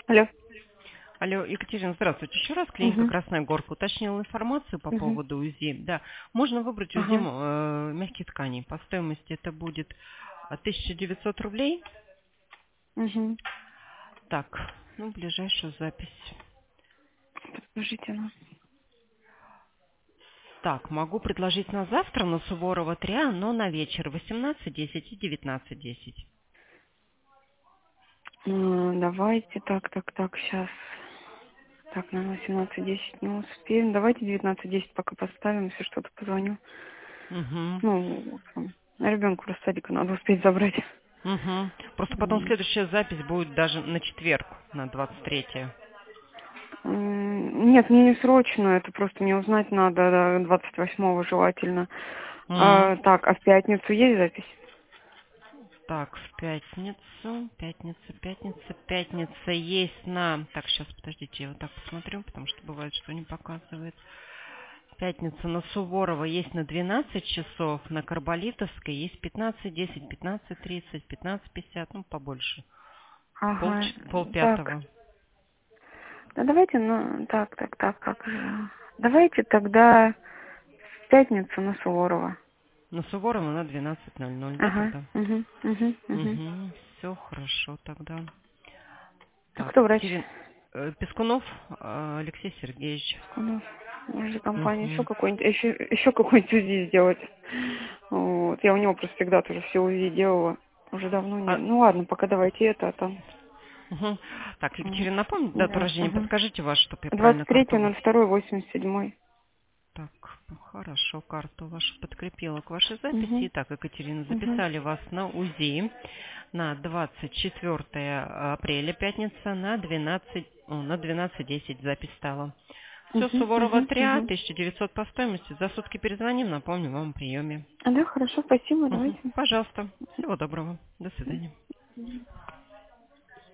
Алло. Алло, Екатерина, здравствуйте. Еще раз клиника Угу. Красная Горка уточнила информацию по Угу. поводу УЗИ. Да, можно выбрать УЗИ Ага. мягких тканей. По стоимости это будет 1900 рублей. Угу. Так, ну, ближайшую запись. Скажите нам. Так, могу предложить на завтра на Суворова 3, но на вечер 18:10 и 19:10. Давайте, так, сейчас. Так, на 18:10 не успеем. Давайте 19:10 пока поставим, если что-то позвоню. Угу. Ну, ребенку в садика надо успеть забрать. Угу. Просто потом М. следующая запись будет даже на четверг, на 23. Нет, мне не срочно, это просто мне узнать надо, да, 28-го желательно. Так, а в пятницу есть запись? Так, в пятница есть на... Так, сейчас, подождите, я вот так посмотрю, потому что бывает, что не показывает. Пятница на Суворова есть на 12 часов, на Карболитовской есть 15:10, 15:30, 15:50, ну, побольше. Ага, так. Полпятого. Да давайте, ну, так, как же. Давайте тогда в пятницу на Суворова. На Суворова на 12:00, да, Ага, тогда? угу. Угу, все хорошо тогда. А Так, кто врач? Екатерина... Пескунов Алексей Сергеевич. У нас может компания еще Угу. какой-нибудь, еще какой-нибудь УЗИ сделать. Вот. Я у него просто всегда тоже все УЗИ делала. Уже давно не. Ну ладно, пока давайте это, а там. Мгм. Так, Вот. Екатерина, напомните дату Да, рождения, ага. подскажите вашу, чтобы я правильно карту... 23.02.87. Так, ну, хорошо, карту вашу подкрепила к вашей записи. Угу. Итак, Екатерина, Угу. записали вас на УЗИ на 24 апреля, пятница, на 12:10 запись стала. Все, Угу. Суворова Угу. 3, Угу. 1900 по стоимости. За сутки перезвоним, напомню вам о приеме. Да, хорошо, спасибо, Мгм. давайте. Пожалуйста. Всего доброго. До свидания.